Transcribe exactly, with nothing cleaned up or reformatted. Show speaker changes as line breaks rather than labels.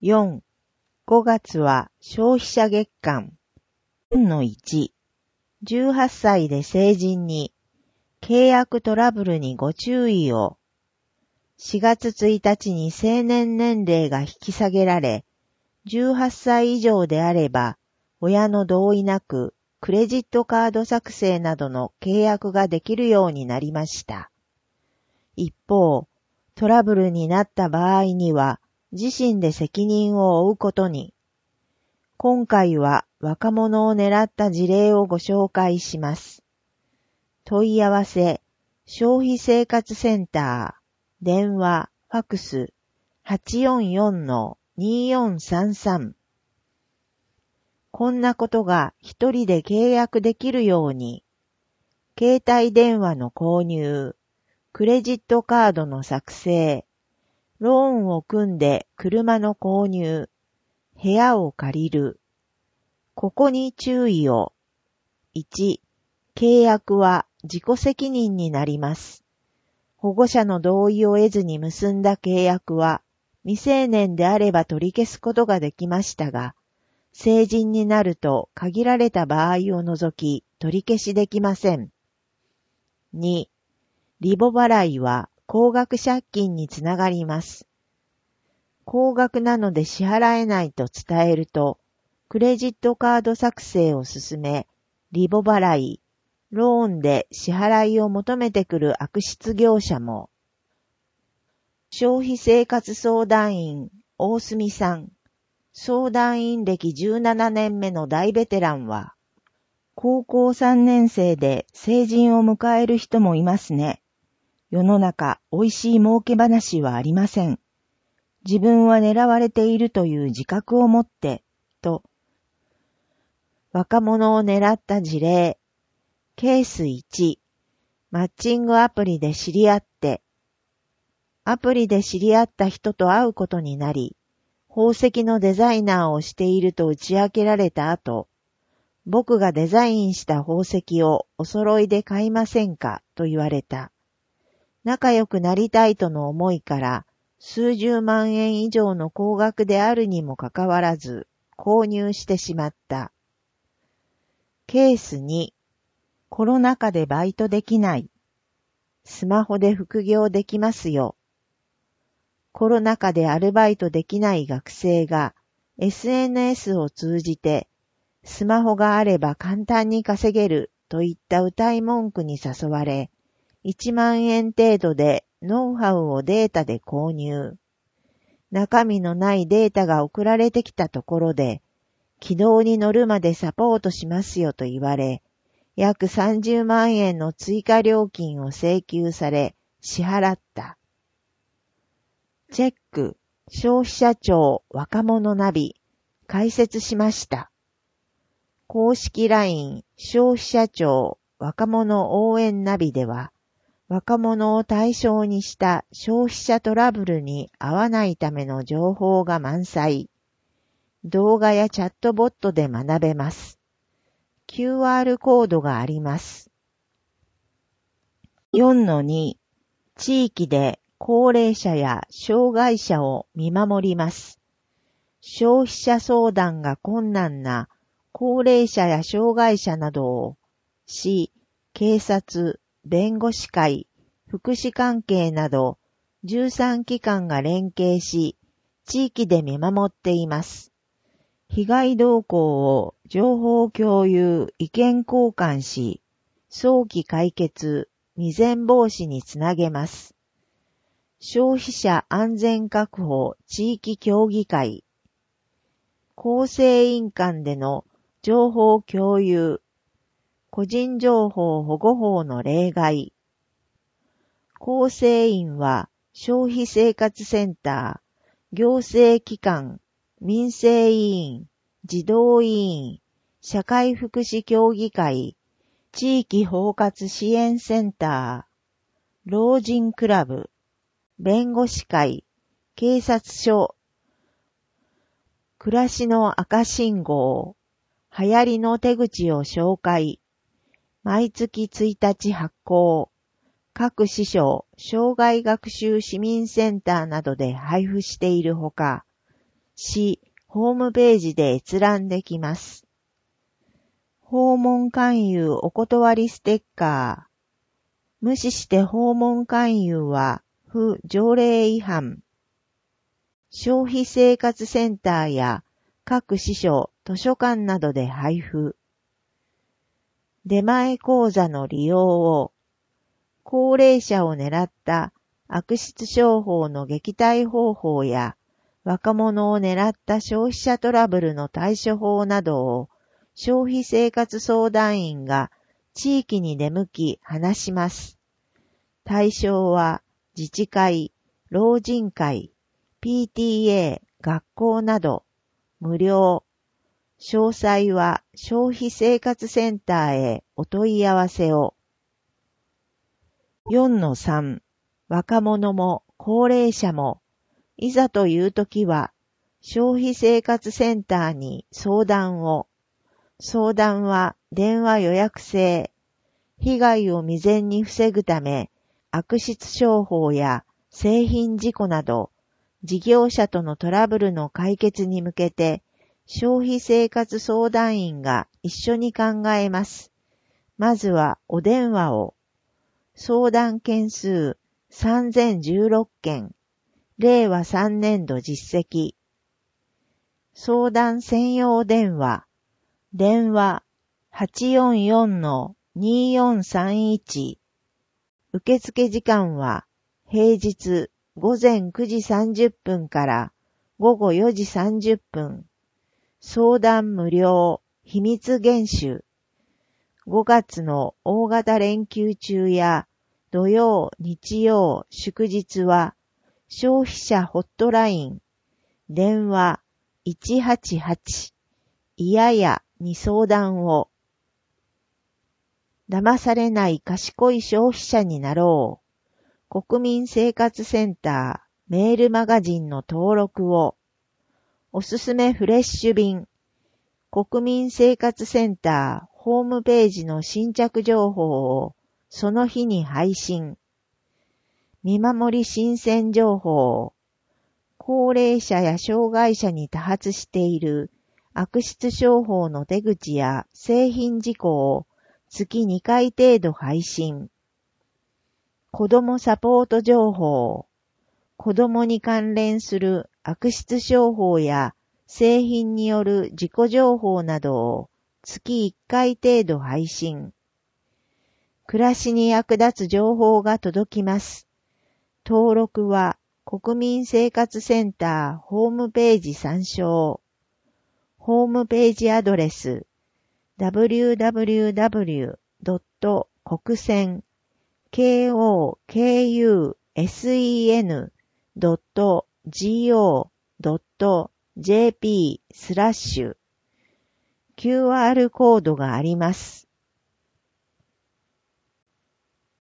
よん、ごがつは消費者月間。よんのいち、じゅうはっさいで成人に、契約トラブルにご注意を。しがつついたちに成年年齢が引き下げられ、じゅうはっさい以上であれば、親の同意なく、クレジットカード作成などの契約ができるようになりました。一方、トラブルになった場合には、自身で責任を負うことに。今回は若者を狙った事例をご紹介します。問い合わせ、消費生活センター、電話、ファクス、はちよんよんのによんさんさん。こんなことが一人で契約できるように、携帯電話の購入、クレジットカードの作成、ローンを組んで車の購入、部屋を借りる。ここに注意を。いち、契約は自己責任になります。保護者の同意を得ずに結んだ契約は、未成年であれば取り消すことができましたが、成人になると限られた場合を除き取り消しできません。に、リボ払いは高額借金につながります。高額なので支払えないと伝えると、クレジットカード作成を進め、リボ払い、ローンで支払いを求めてくる悪質業者も。消費生活相談員、大隅さん。相談員歴じゅうななねんめの大ベテランは、高校さんねん生で成人を迎える人もいますね。世の中、美味しい儲け話はありません。自分は狙われているという自覚を持って、と。若者を狙った事例。ケースいち、マッチングアプリで知り合って、アプリで知り合った人と会うことになり、宝石のデザイナーをしていると打ち明けられた後、僕がデザインした宝石をお揃いで買いませんかと言われた。仲良くなりたいとの思いから、数十万円以上の高額であるにもかかわらず、購入してしまった。ケースに、コロナ禍でバイトできない。スマホで副業できますよ。コロナ禍でアルバイトできない学生が エスエヌエス を通じてスマホがあれば簡単に稼げるといった謳い文句に誘われいちまんえん程度でノウハウをデータで購入。中身のないデータが送られてきたところで軌道に乗るまでサポートしますよと言われ約さんじゅうまんえんの追加料金を請求され支払った。チェック、消費者庁若者ナビ、開設しました。公式 ライン 消費者庁若者応援ナビでは、若者を対象にした消費者トラブルに遭わないための情報が満載。動画やチャットボットで学べます。キューアール コードがあります。よんのに、地域で高齢者や障害者を見守ります。消費者相談が困難な高齢者や障害者などを市、警察、弁護士会、福祉関係などじゅうさん機関が連携し、地域で見守っています。被害動向を情報共有、意見交換し、早期解決、未然防止につなげます。消費者安全確保地域協議会、公正委員間での情報共有、個人情報保護法の例外。公正委は消費生活センター、行政機関、民生委員、児童委員、社会福祉協議会、地域包括支援センター、老人クラブ、弁護士会、警察署、暮らしの赤信号、流行りの手口を紹介、毎月ついたち発行、各支所、障害学習市民センターなどで配布しているほか、 市ホームページで閲覧できます。訪問勧誘お断りステッカー。無視して訪問勧誘は不条例違反。消費生活センターや各支所、図書館などで配布。出前講座の利用を、高齢者を狙った悪質商法の撃退方法や、若者を狙った消費者トラブルの対処法などを、消費生活相談員が地域に出向き話します。対象は自治会、老人会、ピーティーエー、学校など、無料。詳細は消費生活センターへお問い合わせを。よんのさん、若者も高齢者も、いざというときは、消費生活センターに相談を。相談は電話予約制。被害を未然に防ぐため、悪質商法や製品事故など、事業者とのトラブルの解決に向けて、消費生活相談員が一緒に考えます。まずはお電話を。相談件数さんぜんじゅうろっけん。令和さんねん度実績。相談専用電話。電話 はちよんよんのによんさんいち。受付時間は平日ごぜんくじさんじゅっぷんからごごよじさんじゅっぷん。相談無料、秘密厳守。ごがつの大型連休中や土曜、日曜、祝日は消費者ホットライン、電話いちはちはち、いややに相談を。騙されない賢い消費者になろう。国民生活センターメールマガジンの登録を。おすすめフレッシュ便。国民生活センターホームページの新着情報をその日に配信。見守り新鮮情報。高齢者や障害者に多発している悪質商法の手口や製品事故を月にかい程度配信。子どもサポート情報。子どもに関連する悪質商法や製品による事故情報などを月いっかい程度配信。暮らしに役立つ情報が届きます。登録は国民生活センターホームページ参照。ホームページアドレス ダブリューダブリューダブリュードットこくせん コクセン ドット ジオー ドット ジェーピー スラッシュ キューアール コードがあります。